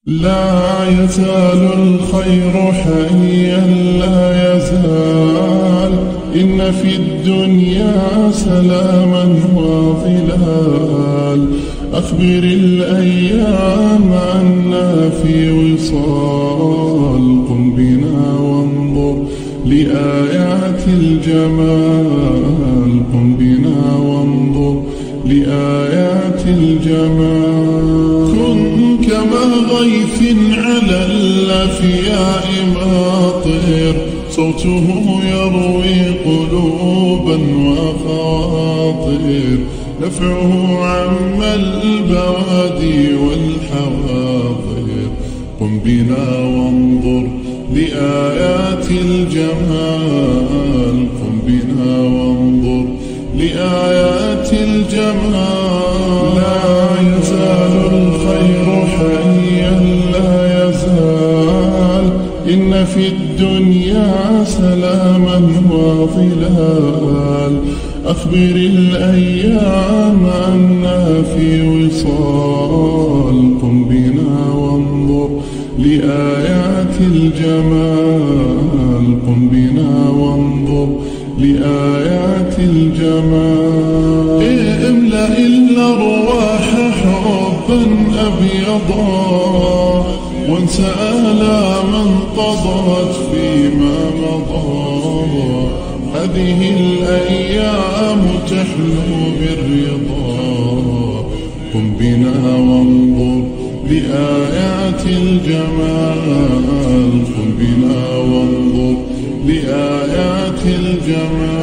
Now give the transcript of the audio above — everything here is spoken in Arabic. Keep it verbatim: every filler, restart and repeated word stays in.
لا يزال الخير حيا لا يزال، إن في الدنيا سلاما وظلال. أخبر الأيام أنا في وصال، قم بنا وانظر لآيات الجمال. قم بنا وانظر لآيات الجمال. كن كما غيث على الأفياء ماطر، صوته يروي قلوبا وخواطر. نفعه عم البوادي والحواضر. قم بنا وانظر لآيات الجمال. قم بنا وانظر لآيات الجمال. لا يزال الخير حيا لا يزال، إن في الدنيا سلاما وظلال. أخبر الأيام أنا في وصال، قم بنا وانظر لآيات الجمال. قم بنا وانظر لآيات الجمال. املأ الأرواح حبا أبيضا، وانسى آلاما انقضت فيما مضى. هذه الأيام تحلو بالرضا. قم بنا وانظر لآيات الجمال. قم بنا وانظر لآيات الجمال.